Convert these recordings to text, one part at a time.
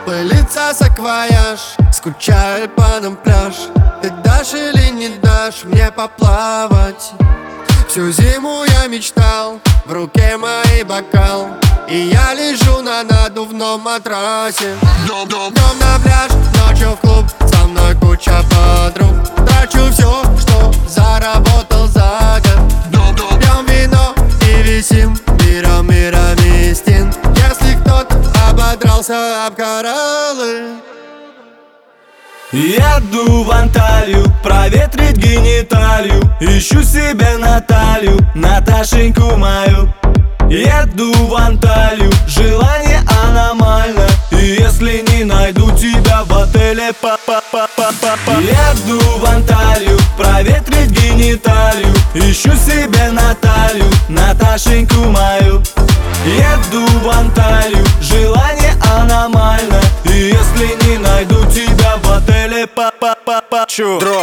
Пылится саквояж, скучает по нам пляж. Ты дашь или не дашь мне поплавать? Всю зиму я мечтал, в руке мой бокал, и я лежу на надувном матрасе. Днем на пляж, ночью в клуб, со мной куча подруг. Трачу все, что заработал за год. Пьем вино и висим, миром мистин. Если кто-то ободрался об кораллы. Еду в Анталию, проветрить гениталию. Ищу себе Наталью, Наташеньку мою. Еду в Анталию, желание аномально. И если не найду тебя в отеле, еду в Анталию, проветрить гениталию. Ищу себе Наталью, Наташеньку мою. Еду в Анталию, желание аномально. И если не найду тебя в отеле, Дроп.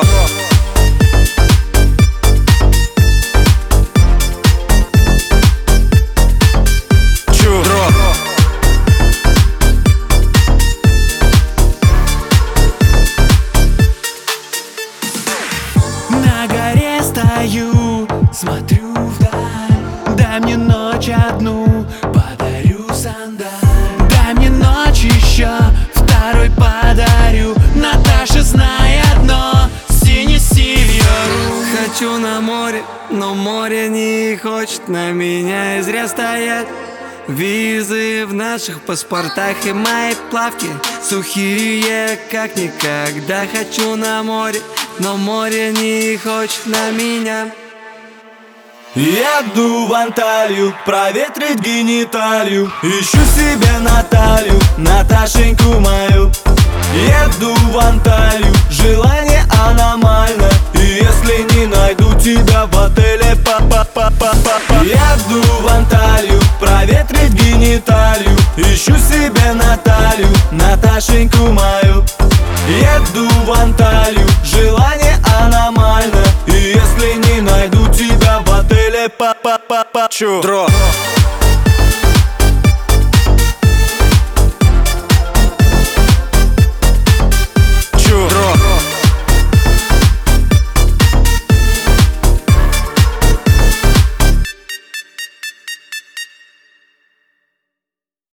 На горе стою, смотрю вдаль. Дай мне ночь одну, подарю сандаль. Дай мне ночь еще, второй подарю. Наташа, знай одно, сине-синьору. Хочу на море, но море не хочет на меня и зря стоять. Визы в наших паспортах и мои плавки сухие, как никогда. Хочу на море, но море не хочет на меня. Еду в Анталию, проветрить гениталию. Ищу себе Наталью, Наташеньку мою. Еду в Анталию, желание аномально. И если не найду тебя в отеле, еду в Анталию, проветрить гениталию. Ищу себе Наталью, Наташеньку мою. Еду в Анталию, желание аномально. И если не найду тебя в отеле, Дроп.